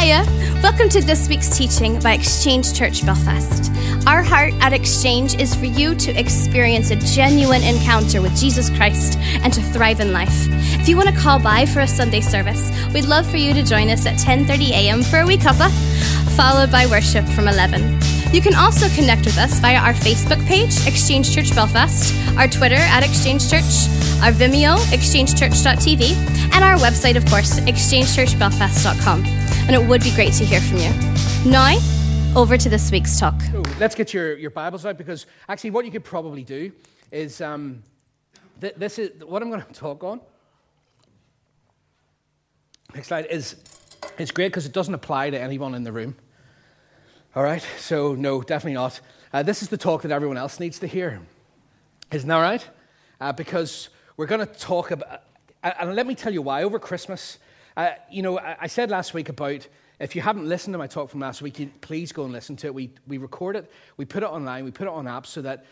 Hiya! Welcome to this week's teaching by Exchange Church Belfast. Our heart at Exchange is for you to experience a genuine encounter with Jesus Christ and to thrive in life. If you want to call by for a Sunday service, we'd love for you to join us at 10:30 a.m. for a wee cuppa, followed by worship from 11. You can also connect with us via our Facebook page, Exchange Church Belfast, our Twitter at Exchange Church, our Vimeo, exchangechurch.tv, and our website, of course, exchangechurchbelfast.com. And it would be great to hear from you. Now, over to this week's talk. So let's get your Bibles out, because actually what you could probably do is, this is what I'm going to talk on. Next slide is great because it doesn't apply to anyone in the room. All right, so no, definitely not. This is the talk that everyone else needs to hear. Isn't that right? Because we're going to talk about, and let me tell you why. Over Christmas, I said last week about, if you haven't listened to my talk from last week, please go and listen to it. We record it, we put it online, we put it on apps so that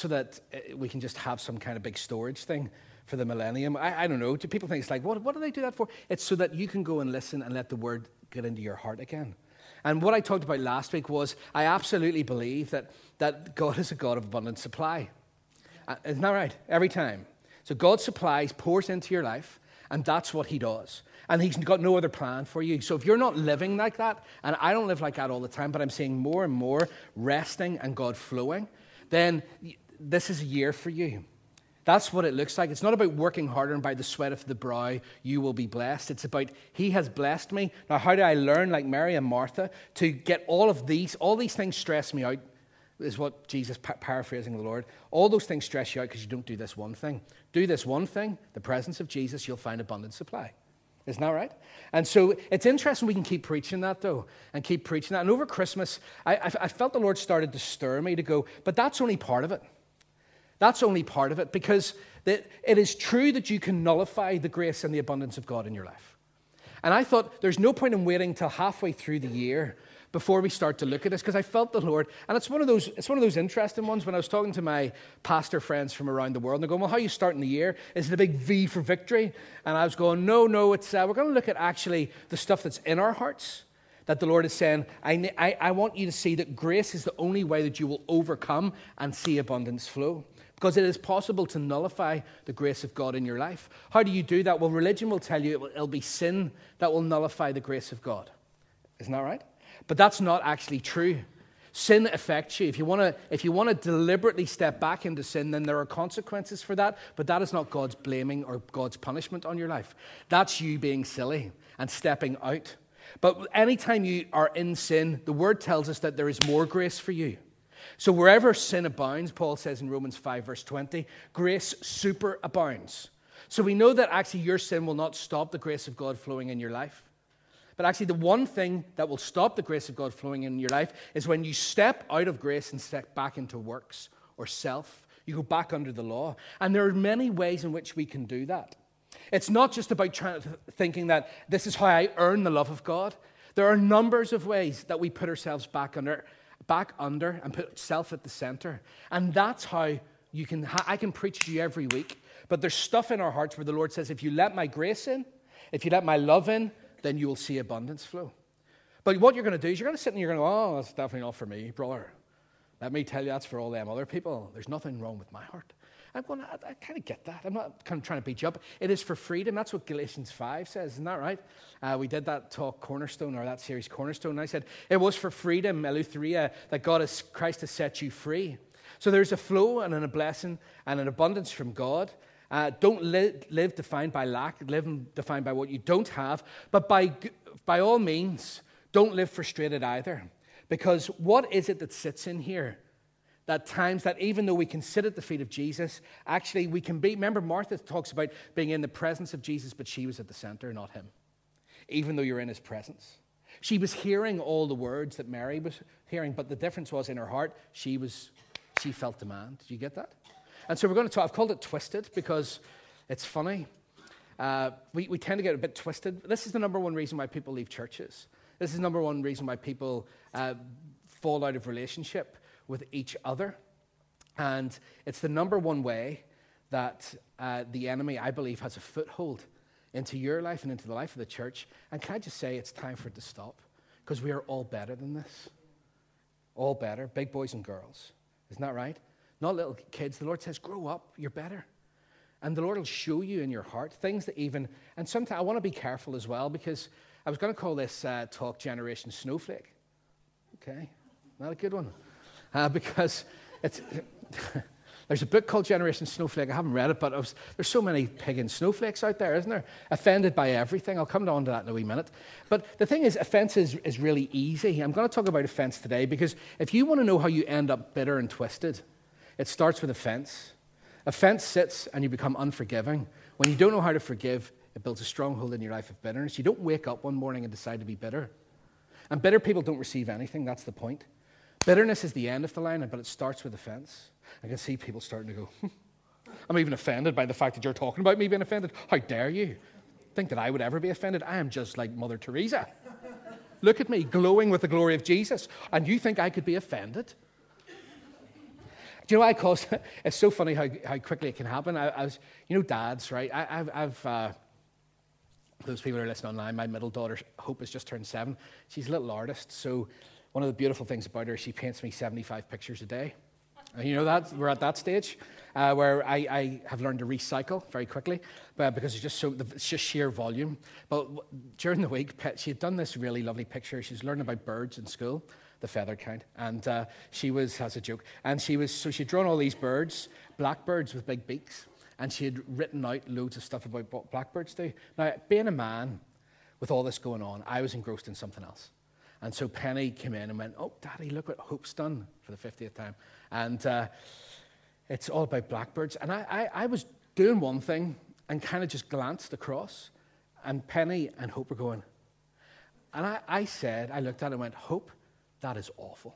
we can just have some kind of big storage thing for the millennium. I don't know. Do people think it's like, what do they do that for? It's so that you can go and listen and let the word get into your heart again. And what I talked about last week was, I absolutely believe that God is a God of abundant supply. Isn't that right? Every time. So God supplies, pours into your life, and that's what he does. And he's got no other plan for you. So if you're not living like that, and I don't live like that all the time, but I'm seeing more and more resting and God flowing, then this is a year for you. That's what it looks like. It's not about working harder and by the sweat of the brow you will be blessed. It's about, he has blessed me. Now, how do I learn, like Mary and Martha, to get all these things stress me out, is what Jesus, paraphrasing the Lord. All those things stress you out because you don't do this one thing. Do this one thing, the presence of Jesus, you'll find abundant supply. Isn't that right? And so it's interesting we can keep preaching that, though, and keep preaching that. And over Christmas, I felt the Lord started to stir me to go, but that's only part of it. That's only part of it, because it is true that you can nullify the grace and the abundance of God in your life. And I thought there's no point in waiting till halfway through the year before we start to look at this, because I felt the Lord, and it's one of those interesting ones. When I was talking to my pastor friends from around the world, and they're going, well, how are you starting the year? Is it a big V for victory? And I was going, no, it's we're going to look at actually the stuff that's in our hearts, that the Lord is saying, I want you to see that grace is the only way that you will overcome and see abundance flow. Because it is possible to nullify the grace of God in your life. How do you do that? Well, religion will tell you it'll be sin that will nullify the grace of God. Isn't that right? But that's not actually true. Sin affects you. If you want to deliberately step back into sin, then there are consequences for that. But that is not God's blaming or God's punishment on your life. That's you being silly and stepping out. But anytime you are in sin, the word tells us that there is more grace for you. So wherever sin abounds, Paul says in Romans 5, verse 20, grace superabounds. So we know that actually your sin will not stop the grace of God flowing in your life. But actually the one thing that will stop the grace of God flowing in your life is when you step out of grace and step back into works or self. You go back under the law. And there are many ways in which we can do that. It's not just about thinking that this is how I earn the love of God. There are numbers of ways that we put ourselves back under and put self at the center. And that's how you can, I can preach to you every week, but there's stuff in our hearts where the Lord says, if you let my grace in, if you let my love in, then you will see abundance flow. But what you're going to do is you're going to sit and you're going to go, oh, that's definitely not for me, brother. Let me tell you, that's for all them other people. There's nothing wrong with my heart. I'm going, I kind of get that. I'm not kind of trying to beat you up. It is for freedom. That's what Galatians 5 says. Isn't that right? We did that talk Cornerstone, or that series Cornerstone. And I said, it was for freedom, Eleutheria, that Christ has set you free. So there's a flow and a blessing and an abundance from God. Don't live defined by lack. Live defined by what you don't have. But by all means, don't live frustrated either. Because what is it that sits in here? That times that even though we can sit at the feet of Jesus, actually we can be, remember Martha talks about being in the presence of Jesus, but she was at the center, not him. Even though you're in his presence. She was hearing all the words that Mary was hearing, but the difference was in her heart, she felt demand. Did you get that? And so we're going to talk, I've called it Twisted because it's funny. We tend to get a bit twisted. This is the number one reason why people leave churches. This is the number one reason why people fall out of relationship with each other. And it's the number one way that the enemy, I believe, has a foothold into your life and into the life of the church. And can I just say it's time for it to stop? Because we are all better than this. All better, big boys and girls. Isn't that right? Not little kids. The Lord says, grow up, you're better. And the Lord will show you in your heart things that even, and sometimes I want to be careful as well, because I was going to call this talk Generation Snowflake. Okay, not a good one. Because it's... There's a book called Generation Snowflake. I haven't read it, but there's so many pagan snowflakes out there, isn't there? Offended by everything. I'll come on to that in a wee minute. But the thing is, offense is really easy. I'm going to talk about offense today because if you want to know how you end up bitter and twisted, it starts with offense. Offense sits and you become unforgiving. When you don't know how to forgive, it builds a stronghold in your life of bitterness. You don't wake up one morning and decide to be bitter. And bitter people don't receive anything. That's the point. Bitterness is the end of the line, but it starts with offense. I can see people starting to go, I'm even offended by the fact that you're talking about me being offended. How dare you think that I would ever be offended? I am just like Mother Teresa. Look at me, glowing with the glory of Jesus, and you think I could be offended? Do you know what I call it? It's so funny how quickly it can happen. I was, dads, right? I've those people who are listening online, my middle daughter, Hope, has just turned 7. She's a little artist, so one of the beautiful things about her, she paints me 75 pictures a day. You know that? We're at that stage where I have learned to recycle very quickly because it's just sheer volume. But during the week, she had done this really lovely picture. She was learning about birds in school, the feathered kind, and she has a joke. And she'd drawn all these birds, blackbirds with big beaks, and she had written out loads of stuff about what blackbirds do. Now, being a man with all this going on, I was engrossed in something else. And so Penny came in and went, oh, Daddy, look what Hope's done for the 50th time. And it's all about blackbirds. And I was doing one thing and kind of just glanced across. And Penny and Hope were going. And I looked at it and went, Hope, that is awful.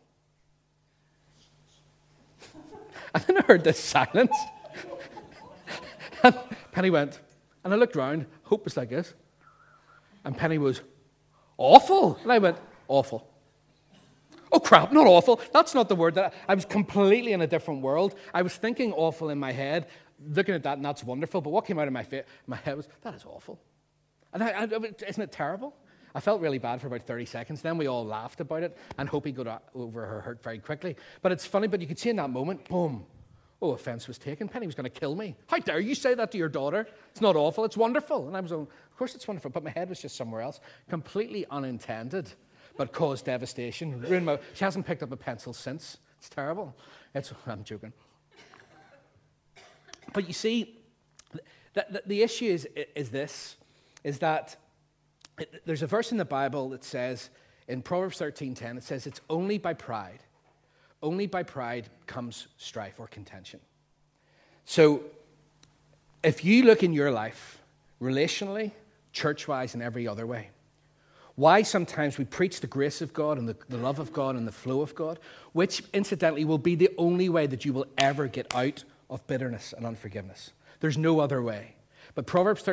And then I heard this silence. And Penny went, and I looked around. Hope was like this. And Penny was, awful. And I went, awful. Oh, crap, not awful. That's not the word. I was completely in a different world. I was thinking awful in my head, looking at that, and that's wonderful. But what came out of my head was, that is awful. And isn't it terrible? I felt really bad for about 30 seconds. Then we all laughed about it, and Hope got over her hurt very quickly. But it's funny, but you could see in that moment, boom, oh, offense was taken. Penny was going to kill me. How dare you say that to your daughter? It's not awful, it's wonderful. And I was going, of course it's wonderful, but my head was just somewhere else, completely unintended. But caused devastation. She hasn't picked up a pencil since. It's terrible. I'm joking. But you see, the issue is that there's a verse in the Bible that says, in Proverbs 13:10, it says, it's only by pride comes strife or contention. So if you look in your life, relationally, church-wise, and every other way, why sometimes we preach the grace of God and the love of God and the flow of God, which incidentally will be the only way that you will ever get out of bitterness and unforgiveness. There's no other way. But Proverbs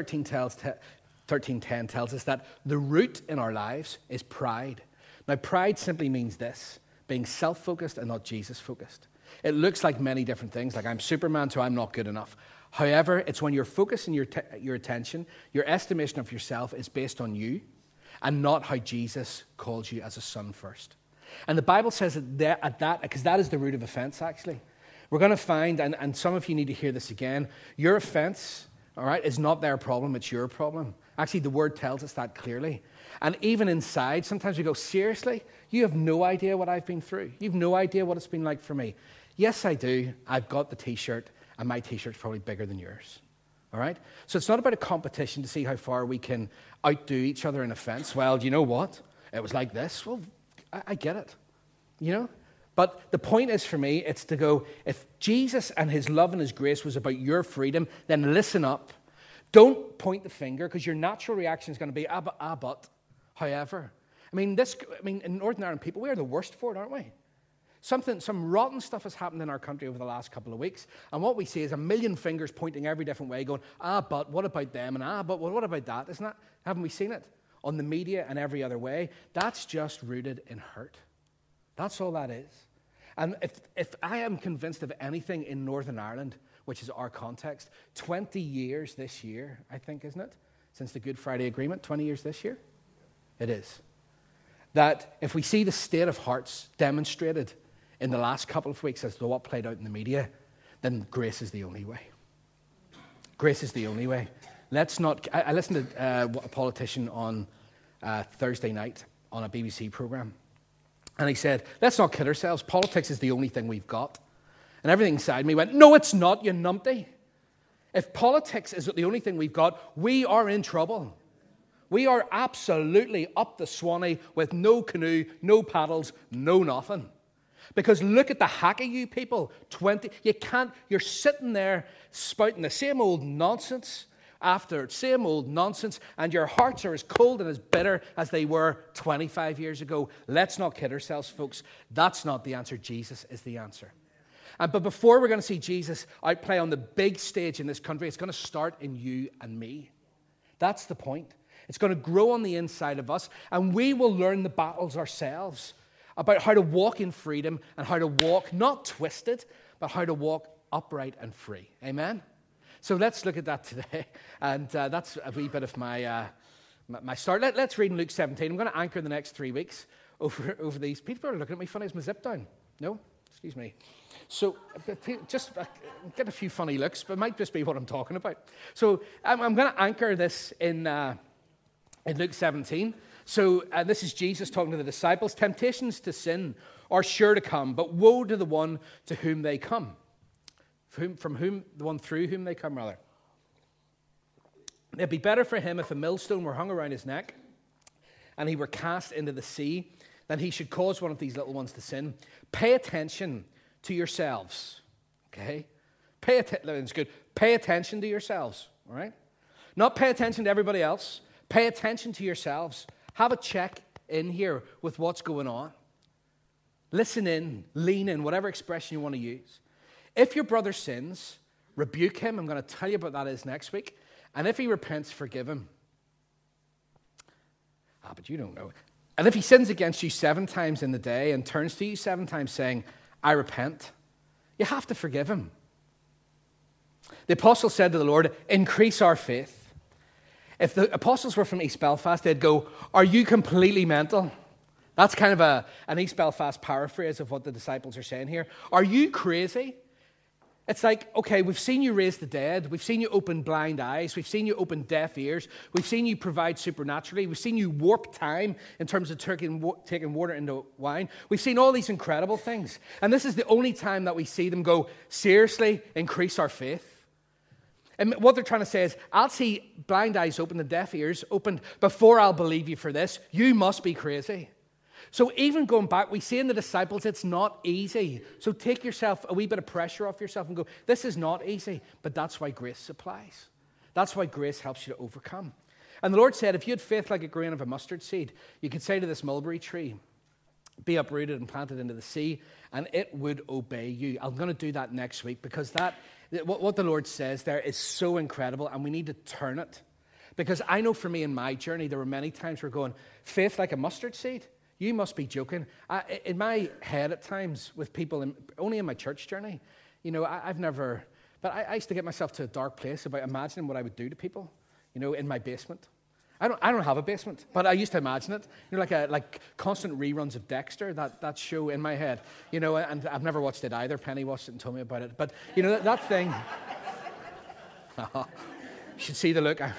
13:10 tells us that the root in our lives is pride. Now, pride simply means this, being self-focused and not Jesus-focused. It looks like many different things, like I'm Superman, so I'm not good enough. However, it's when your focus and your attention, your estimation of yourself is based on you, and not how Jesus called you as a son first. And the Bible says that because that is the root of offense, actually. We're going to find, and some of you need to hear this again, your offense, all right, is not their problem, it's your problem. Actually, the Word tells us that clearly. And even inside, sometimes we go, seriously? You have no idea what I've been through. You have no idea what it's been like for me. Yes, I do. I've got the T-shirt, and my T-shirt's probably bigger than yours. All right? So it's not about a competition to see how far we can outdo each other in offense. Well, you know what? It was like this. Well, I get it. You know? But the point is for me, it's to go, if Jesus and his love and his grace was about your freedom, then listen up. Don't point the finger, because your natural reaction is going to be, but. However. I mean, in Northern Ireland people, we are the worst for it, aren't we? Some rotten stuff has happened in our country over the last couple of weeks, and what we see is a million fingers pointing every different way, going, but what about them, and but what about that? Isn't that? Haven't we seen it on the media and every other way? That's just rooted in hurt. That's all that is. And if I am convinced of anything in Northern Ireland, which is our context, 20 years this year, I think, isn't it? Since the Good Friday Agreement, 20 years this year? It is. that if we see the state of hearts demonstrated in the last couple of weeks as to what played out in the media, then grace is the only way. Grace is the only way. Let's not... I listened to a politician on Thursday night on a BBC programme, and he said, let's not kid ourselves. Politics is the only thing we've got. And everything inside me went, no, it's not, you numpty. If politics is the only thing we've got, we are in trouble. We are absolutely up the Swanee with no canoe, no paddles, no nothing. Because look at the hack of you people. You're sitting there spouting the same old nonsense after same old nonsense, and your hearts are as cold and as bitter as they were 25 years ago. Let's not kid ourselves, folks. That's not the answer. Jesus is the answer. But before we're going to see Jesus outplay on the big stage in this country, it's going to start in you and me. That's the point. It's going to grow on the inside of us, and we will learn the battles ourselves about how to walk in freedom and how to walk, not twisted, but how to walk upright and free. Amen? So let's look at that today, and that's a wee bit of my start. Let's read in Luke 17. I'm going to anchor the next 3 weeks over these. People are looking at me funny. Is my zip down? No? Excuse me. So just get a few funny looks, but it might just be what I'm talking about. So I'm going to anchor this in Luke 17. So this is Jesus talking to the disciples. Temptations to sin are sure to come, but woe to the one to whom they come. The one through whom they come, rather. It'd be better for him if a millstone were hung around his neck and he were cast into the sea than he should cause one of these little ones to sin. Pay attention to yourselves. Okay? That's good. Pay attention to yourselves. All right? Not pay attention to everybody else. Pay attention to yourselves. Have a check in here with what's going on. Listen in, lean in, whatever expression you want to use. If your brother sins, rebuke him. I'm going to tell you about that is next week. And if he repents, forgive him. But you don't know. And if he sins against you 7 times in the day and turns to you 7 times saying, I repent, you have to forgive him. The apostles said to the Lord, increase our faith. If the apostles were from East Belfast, they'd go, are you completely mental? That's kind of an East Belfast paraphrase of what the disciples are saying here. Are you crazy? It's like, okay, we've seen you raise the dead. We've seen you open blind eyes. We've seen you open deaf ears. We've seen you provide supernaturally. We've seen you warp time in terms of taking water into wine. We've seen all these incredible things. And this is the only time that we see them go, seriously, increase our faith. And what they're trying to say is, I'll see blind eyes open and deaf ears opened before I'll believe you for this. You must be crazy. So even going back, we see in the disciples, it's not easy. So take yourself a wee bit of pressure off yourself and go, this is not easy. But that's why grace supplies. That's why grace helps you to overcome. And the Lord said, if you had faith like a grain of a mustard seed, you could say to this mulberry tree, be uprooted and planted into the sea, and it would obey you. I'm going to do that next week because what the Lord says there is so incredible, and we need to turn it. Because I know for me in my journey, there were many times where going, faith like a mustard seed? You must be joking. In my head at times with people, only in my church journey, I've never, but I used to get myself to a dark place about imagining what I would do to people, in my basement. I don't have a basement, but I used to imagine it. Like constant reruns of Dexter, that show in my head, and I've never watched it either. Penny watched it and told me about it. But, that thing, you should see the look.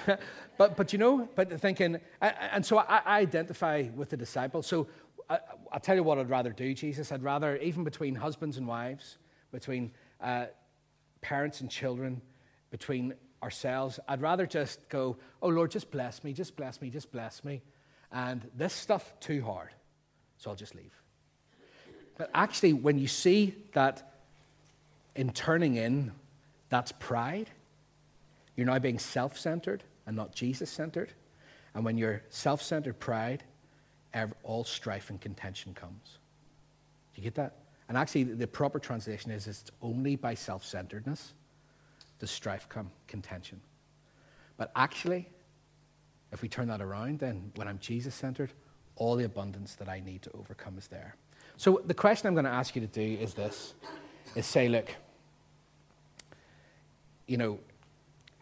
But thinking, and so I identify with the disciples. So I'll tell you what I'd rather do, Jesus. I'd rather, even between husbands and wives, between parents and children, between ourselves, I'd rather just go, oh Lord, just bless me, just bless me, just bless me. And this stuff, too hard. So I'll just leave. But actually, when you see that in turning in, that's pride, you're now being self-centered and not Jesus-centered. And when you're self-centered pride, all strife and contention comes. Do you get that? And actually, the proper translation is it's only by self-centeredness does strife come, contention. But actually, if we turn that around, then when I'm Jesus-centered, all the abundance that I need to overcome is there. So the question I'm going to ask you to do is this, is say, look,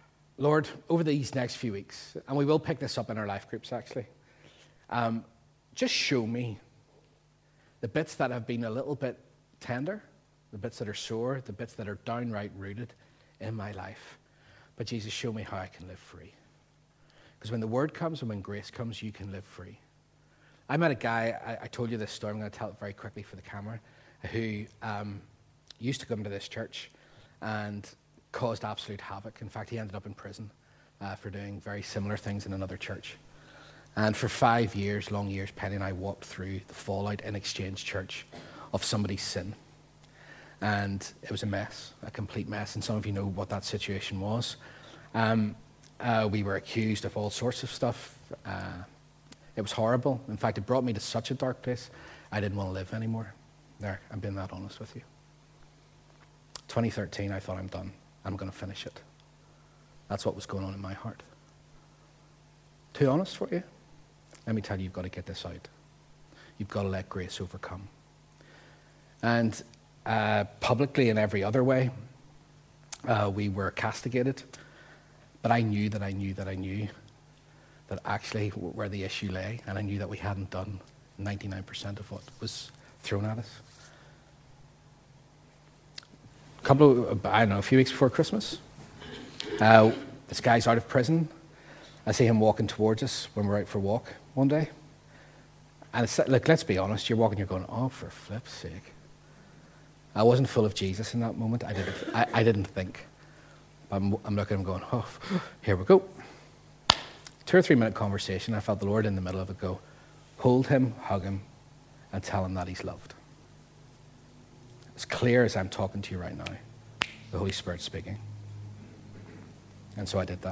Lord, over these next few weeks, and we will pick this up in our life groups actually, just show me the bits that have been a little bit tender, the bits that are sore, the bits that are downright rooted in my life. But Jesus, show me how I can live free. Because when the word comes and when grace comes, you can live free. I met a guy, I told you this story, I'm going to tell it very quickly for the camera, who used to come to this church and caused absolute havoc. In fact, he ended up in prison for doing very similar things in another church. And for 5 years, long years, Penny and I walked through the fallout in Exchange Church of somebody's sin. And it was a mess, a complete mess, and some of you know what that situation was. We were accused of all sorts of stuff. It was horrible. In fact, it brought me to such a dark place, I didn't want to live anymore. There, I'm being that honest with you. 2013, I thought, I'm done. I'm going to finish it. That's what was going on in my heart. Too honest for you? Let me tell you, you've got to get this out. You've got to let grace overcome. And publicly in every other way, we were castigated. But I knew that actually where the issue lay, and I knew that we hadn't done 99% of what was thrown at us. A few weeks before Christmas, this guy's out of prison. I see him walking towards us when we're out for a walk one day. And it's like, let's be honest, you're walking, you're going, oh, for flip's sake. I wasn't full of Jesus in that moment. I didn't think. I'm looking at him going, oh, here we go. 2 or 3 minute conversation. I felt the Lord in the middle of it go, hold him, hug him, and tell him that he's loved. As clear as I'm talking to you right now, the Holy Spirit's speaking. And so I did that.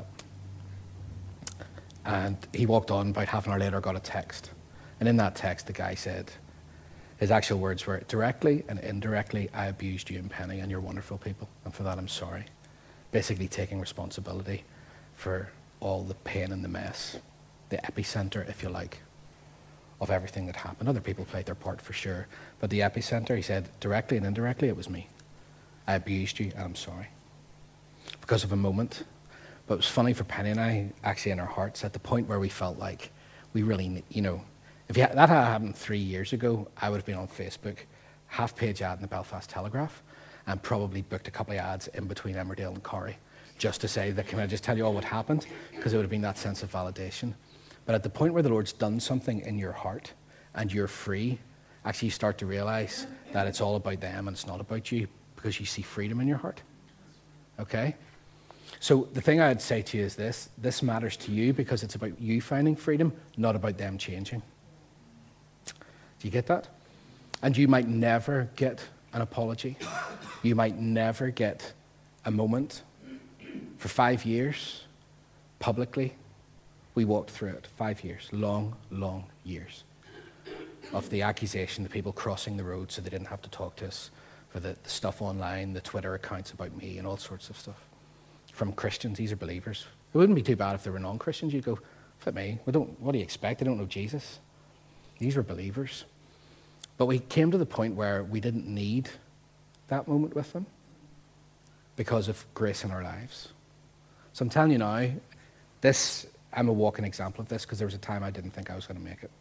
And he walked on. About half an hour later, I got a text. And in that text, the guy said, his actual words were, directly and indirectly, I abused you and Penny, and you're wonderful people. And for that, I'm sorry. Basically taking responsibility for all the pain and the mess, the epicenter, if you like, of everything that happened. Other people played their part for sure. But the epicenter, he said, directly and indirectly, it was me. I abused you, and I'm sorry. Because of a moment. But it was funny for Penny and I, actually in our hearts, at the point where we felt like we really, if that had happened 3 years ago, I would have been on Facebook, half-page ad in the Belfast Telegraph, and probably booked a couple of ads in between Emmerdale and Corrie, just to say that, can I just tell you all what happened? Because it would have been that sense of validation. But at the point where the Lord's done something in your heart, and you're free, actually you start to realize that it's all about them and it's not about you, because you see freedom in your heart. Okay? So the thing I'd say to you is this matters to you because it's about you finding freedom, not about them changing. Do you get that? And you might never get an apology. You might never get a moment. For 5 years, publicly, we walked through it. 5 years, long, long years of the accusation, the people crossing the road so they didn't have to talk to us, for the stuff online, the Twitter accounts about me and all sorts of stuff. From Christians, these are believers. It wouldn't be too bad if they were non-Christians. You'd go, flip me, what do you expect? They don't know Jesus. These were believers. But we came to the point where we didn't need that moment with them because of grace in our lives. So I'm telling you now, I'm a walking example of this because there was a time I didn't think I was going to make it.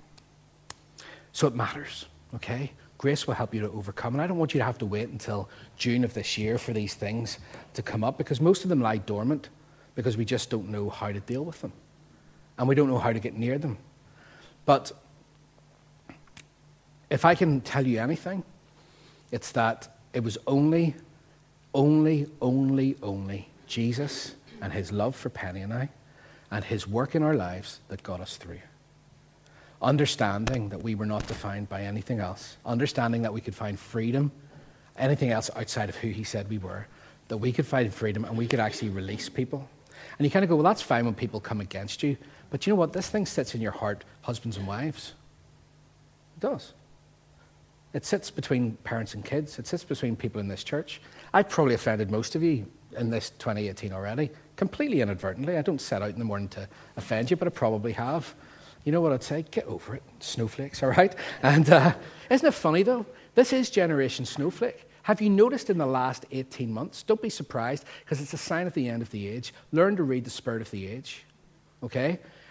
So it matters, okay? Grace will help you to overcome. And I don't want you to have to wait until June of this year for these things to come up, because most of them lie dormant because we just don't know how to deal with them. And we don't know how to get near them. But if I can tell you anything, it's that it was only Jesus and his love for Penny and I and his work in our lives that got us through. Understanding that we were not defined by anything else. Understanding that we could find freedom, anything else outside of who he said we were. That we could find freedom and we could actually release people. And you kind of go, well, that's fine when people come against you. But you know what? This thing sits in your heart, husbands and wives. It does. It sits between parents and kids. It sits between people in this church. I've probably offended most of you in this 2018 already, completely inadvertently. I don't set out in the morning to offend you, but I probably have. You know what I'd say? Get over it. Snowflakes, all right? And isn't it funny, though? This is Generation Snowflake. Have you noticed in the last 18 months? Don't be surprised, because it's a sign of the end of the age. Learn to read the spirit of the age, okay?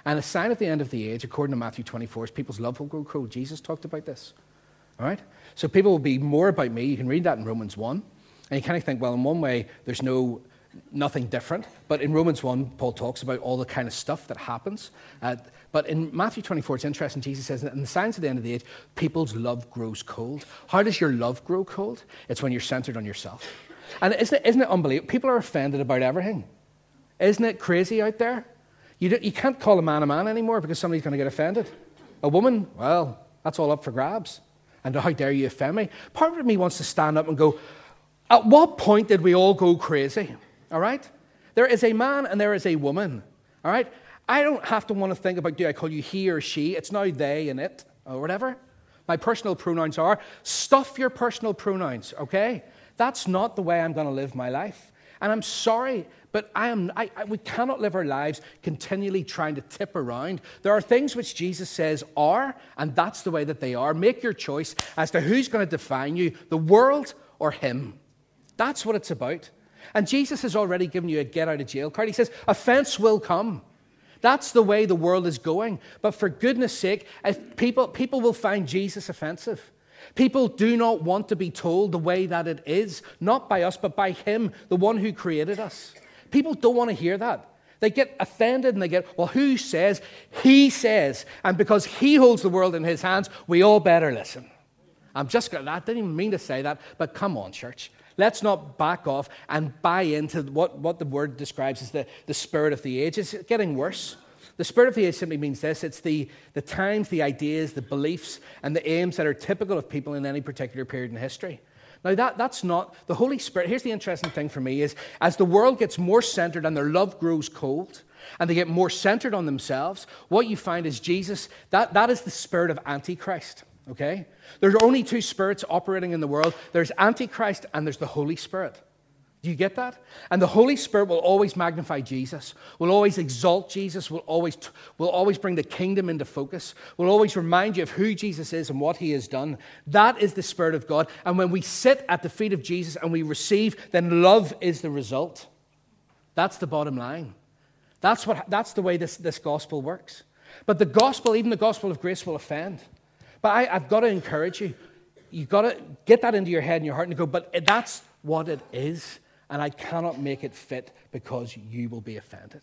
And a sign at the end of the age, according to Matthew 24, is people's love will grow cold. Jesus talked about this. All right? So people will be more about me. You can read that in Romans 1. And you kind of think, well, in one way, there's nothing different. But in Romans 1, Paul talks about all the kind of stuff that happens. But in Matthew 24, it's interesting. Jesus says, in the signs at the end of the age, people's love grows cold. How does your love grow cold? It's when you're centered on yourself. And isn't it unbelievable? People are offended about everything. Isn't it crazy out there? You can't call a man anymore because somebody's going to get offended. A woman, well, that's all up for grabs. And how dare you offend me? Part of me wants to stand up and go, at what point did we all go crazy? All right? There is a man and there is a woman. All right? I don't have to want to think about, do I call you he or she? It's now they and it or whatever. My personal pronouns are, stuff your personal pronouns, okay? That's not the way I'm going to live my life. And I'm sorry, but we cannot live our lives continually trying to tip around. There are things which Jesus says are, and that's the way that they are. Make your choice as to who's going to define you, the world or him. That's what it's about. And Jesus has already given you a get-out-of-jail card. He says, offense will come. That's the way the world is going. But for goodness sake, if people will find Jesus offensive. People do not want to be told the way that it is, not by us, but by him, the one who created us. People don't want to hear that. They get offended and they get, well, who says? He says. And because he holds the world in his hands, we all better listen. I didn't even mean to say that, but come on, church. Let's not back off and buy into what the word describes as the spirit of the age. It's getting worse. The spirit of the age simply means this. It's the times, the ideas, the beliefs, and the aims that are typical of people in any particular period in history. Now, that's not the Holy Spirit. Here's the interesting thing for me is as the world gets more centered and their love grows cold and they get more centered on themselves, what you find is Jesus, that is the spirit of Antichrist, okay? There's only two spirits operating in the world. There's Antichrist and there's the Holy Spirit. Do you get that? And the Holy Spirit will always magnify Jesus, will always exalt Jesus, will always bring the kingdom into focus, will always remind you of who Jesus is and what he has done. That is the Spirit of God. And when we sit at the feet of Jesus and we receive, then love is the result. That's the bottom line. That's the way this gospel works. But the gospel, even the gospel of grace, will offend. But I've got to encourage you. You've got to get that into your head and your heart and go, but that's what it is. And I cannot make it fit because you will be offended.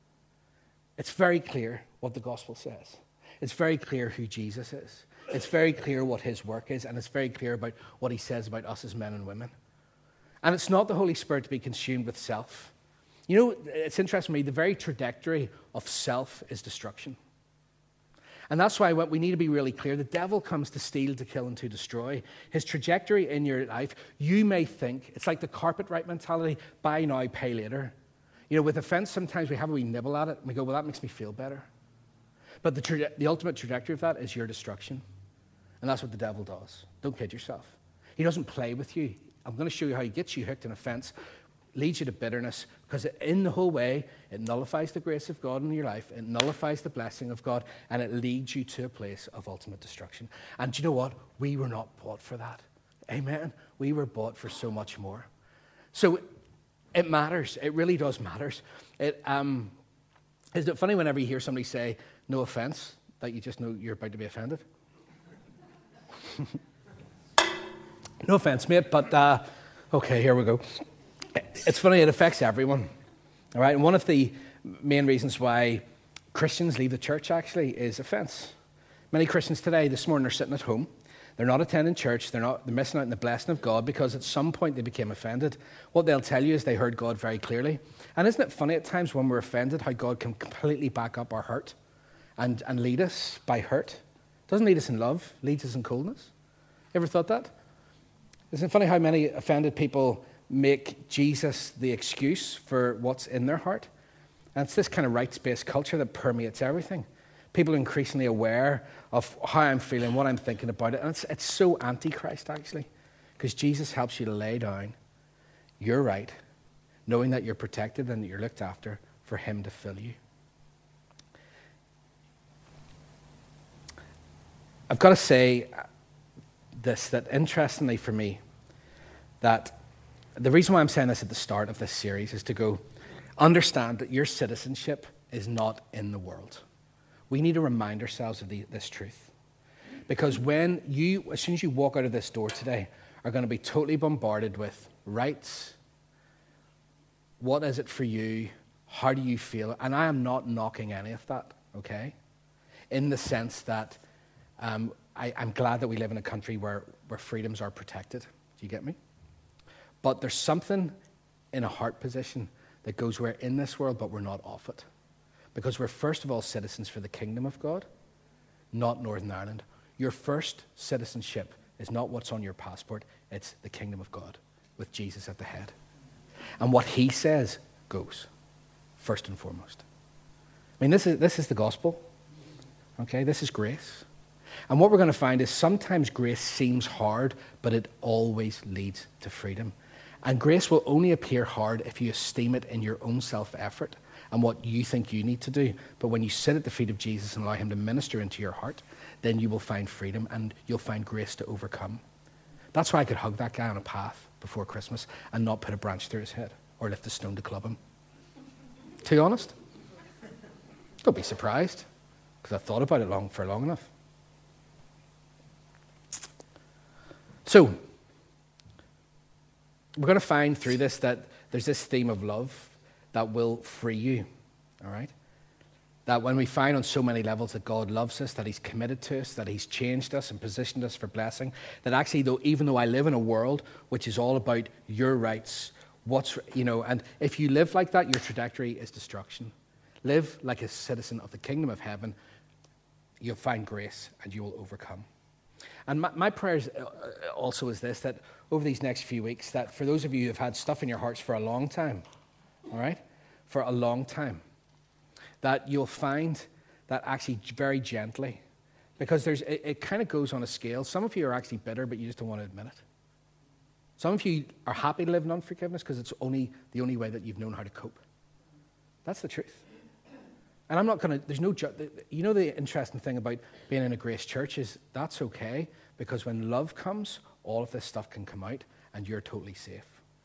It's very clear what the gospel says. It's very clear who Jesus is. It's very clear what his work is, and it's very clear about what he says about us as men and women. And it's not the Holy Spirit to be consumed with self. You know, it's interesting to me, the very trajectory of self is destruction. And that's why we need to be really clear. The devil comes to steal, to kill, and to destroy. His trajectory in your life, you may think, it's like the carpet right mentality, buy now, pay later. You know, with offense, sometimes we have a wee nibble at it, and we go, well, that makes me feel better. But the ultimate trajectory of that is your destruction. And that's what the devil does. Don't kid yourself. He doesn't play with you. I'm going to show you how he gets you hooked in offense, leads you to bitterness, because in the whole way, it nullifies the grace of God in your life, it nullifies the blessing of God, and it leads you to a place of ultimate destruction. And do you know what? We were not bought for that. Amen? We were bought for so much more. So it matters. It really does matter. Isn't it funny whenever you hear somebody say, no offense, that you just know you're about to be offended? No offense, mate, but okay, here we go. It's funny, it affects everyone, all right? And one of the main reasons why Christians leave the church, actually, is offense. Many Christians today, this morning, are sitting at home. They're not attending church. They're missing out on the blessing of God because at some point they became offended. What they'll tell you is they heard God very clearly. And isn't it funny at times when we're offended how God can completely back up our hurt and lead us by hurt? Doesn't lead us in love, leads us in coldness. You ever thought that? Isn't it funny how many offended people make Jesus the excuse for what's in their heart? And it's this kind of rights-based culture that permeates everything. People are increasingly aware of how I'm feeling, what I'm thinking about it. And it's so anti-Christ, actually, because Jesus helps you to lay down your right, knowing that you're protected and that you're looked after, for him to fill you. I've got to say this, that interestingly for me, that the reason why I'm saying this at the start of this series is to go, understand that your citizenship is not in the world. we need to remind ourselves of this truth. Because as soon as you walk out of this door today, are going to be totally bombarded with rights. What is it for you? How do you feel? And I am not knocking any of that, okay? In the sense that I'm glad that we live in a country where freedoms are protected. Do you get me? But there's something in a heart position that goes, we're in this world, but we're not of it. Because we're first of all citizens for the kingdom of God, not Northern Ireland. Your first citizenship is not what's on your passport, it's the kingdom of God, with Jesus at the head. And what he says goes, first and foremost. I mean, this is the gospel, okay? This is grace. And what we're going to find is sometimes grace seems hard, but it always leads to freedom. And grace will only appear hard if you esteem it in your own self-effort and what you think you need to do. But when you sit at the feet of Jesus and allow him to minister into your heart, then you will find freedom and you'll find grace to overcome. That's why I could hug that guy on a path before Christmas and not put a branch through his head or lift a stone to club him. To be honest, don't be surprised, because I've thought about it for long enough. So, we're going to find through this that there's this theme of love that will free you, all right? That when we find on so many levels that God loves us, that he's committed to us, that he's changed us and positioned us for blessing, that actually, even though I live in a world which is all about your rights, and if you live like that, your trajectory is destruction. Live like a citizen of the kingdom of heaven, you'll find grace and you will overcome. And my prayer also is this, that over these next few weeks, that for those of you who have had stuff in your hearts for a long time, all right, for a long time, that you'll find that actually very gently, because it kind of goes on a scale. Some of you are actually bitter, but you just don't want to admit it. Some of you are happy to live in unforgiveness because it's the only way that you've known how to cope. That's the truth. And I'm not going to, the interesting thing about being in a grace church is that's okay, because when love comes, all of this stuff can come out and you're totally safe.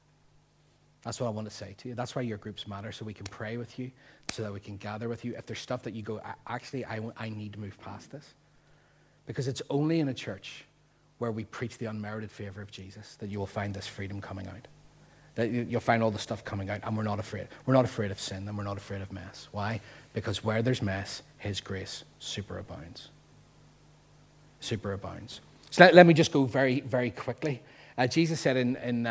That's what I want to say to you. That's why your groups matter, so we can pray with you, so that we can gather with you. If there's stuff that you go, actually, I need to move past this. Because it's only in a church where we preach the unmerited favor of Jesus that you will find this freedom coming out. That you'll find all the stuff coming out, and we're not afraid. We're not afraid of sin, and we're not afraid of mess. Why? Because where there's mess, his grace superabounds. Superabounds. So let me just go very, very quickly. Jesus said in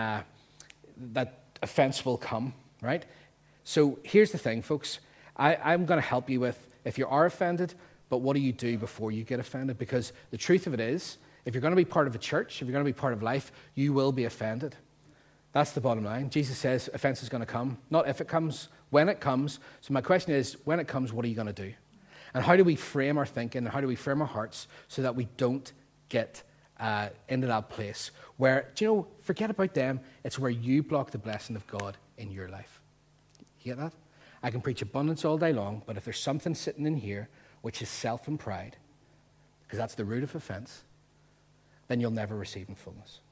that offense will come, right? So here's the thing, folks. I'm going to help you with, if you are offended, but what do you do before you get offended? Because the truth of it is, if you're going to be part of a church, if you're going to be part of life, you will be offended. That's the bottom line. Jesus says offense is going to come. Not if it comes, when it comes. So my question is, when it comes, what are you going to do? And how do we frame our thinking, how do we frame our hearts so that we don't get into that place where, forget about them. It's where you block the blessing of God in your life. You get that? I can preach abundance all day long, but if there's something sitting in here, which is self and pride, because that's the root of offense, then you'll never receive in fullness.